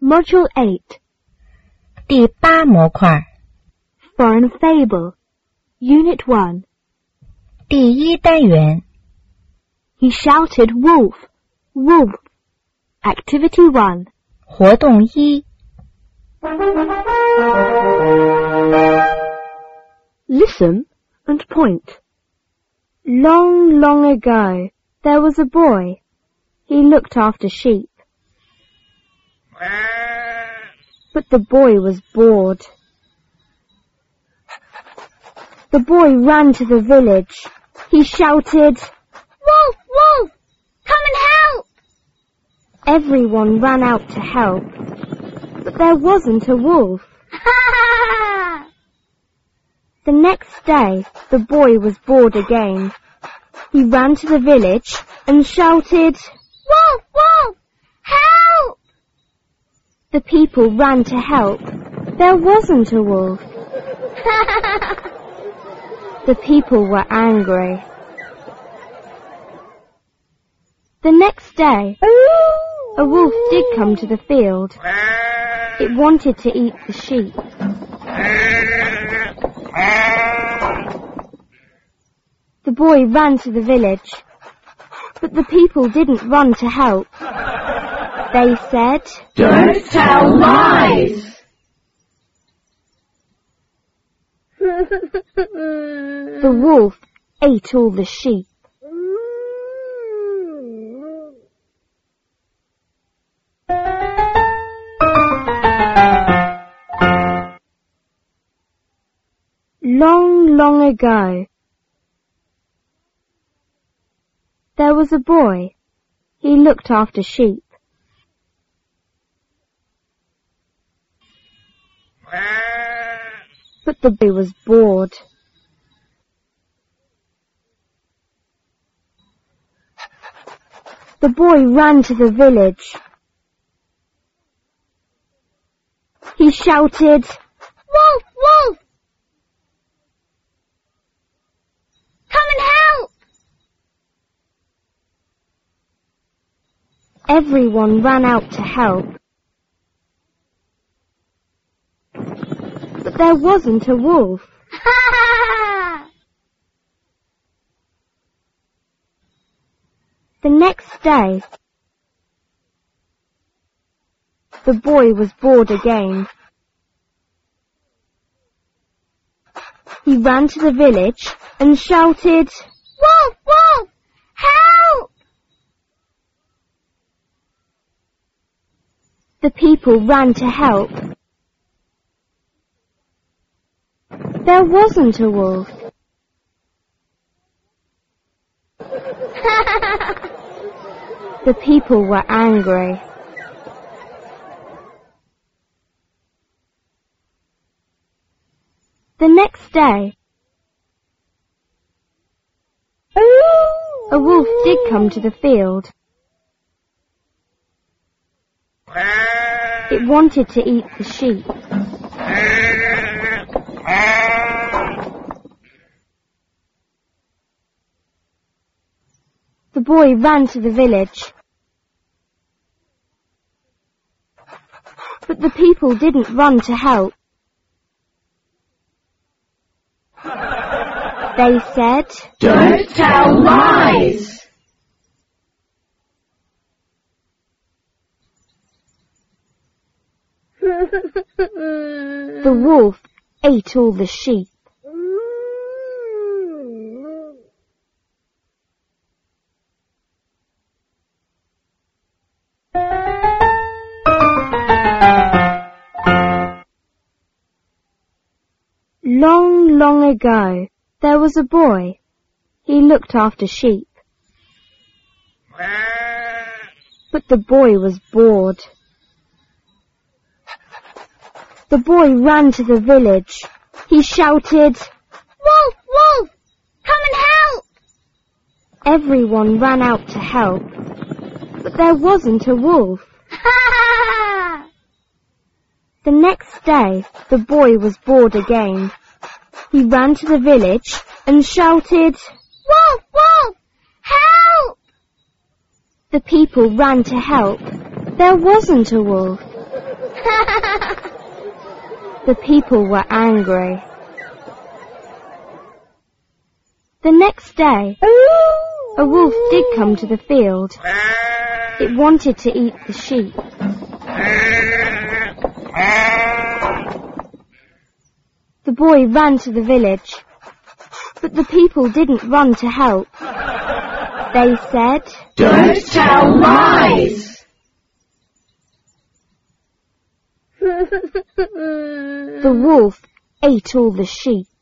Module 8 第8模块 Foreign Fable Unit 1 第1单元 He shouted wolf, wolf. Activity 1 活动1 Listen and point. Long, long ago, there was a boy. He looked after sheep. But the boy was bored. The boy ran to the village. He shouted, Wolf, wolf! Come and help! Everyone ran out to help, but there wasn't a wolf. The next day, the boy was bored again. He ran to the village and shouted, Wolf, wolf! Help! The people ran to help. There wasn't a wolf. The people were angry. The next day, a wolf did come to the field. It wanted to eat the sheep. The boy ran to the village, but the people didn't run to help. They said, Don't tell lies! The wolf ate all the sheep. Long, long ago, there was a boy. He looked after sheep. But the boy was bored. The boy ran to the village. He shouted, Wolf, wolf! Come and help! Everyone ran out to help. But there wasn't a wolf. The next day, the boy was bored again. He ran to the village and shouted, Wolf, wolf! Help! The people ran to help. There wasn't a wolf. The people were angry. The next day, a wolf did come to the field. It wanted to eat the sheep. The boy ran to the village. But the people didn't run to help. They said, Don't tell lies! The wolf ate all the sheep. Long, long ago, there was a boy. He looked after sheep. But the boy was bored. The boy ran to the village. He shouted, Wolf, wolf! Come and help! Everyone ran out to help. But there wasn't a wolf. The next day, the boy was bored again. He ran to the village and shouted, Wolf, wolf! Help! The people ran to help. There wasn't a wolf. The people were angry. The next day, a wolf did come to the field. It wanted to eat the sheep. The boy ran to the village, but the people didn't run to help. They said, Don't tell lies! The wolf ate all the sheep.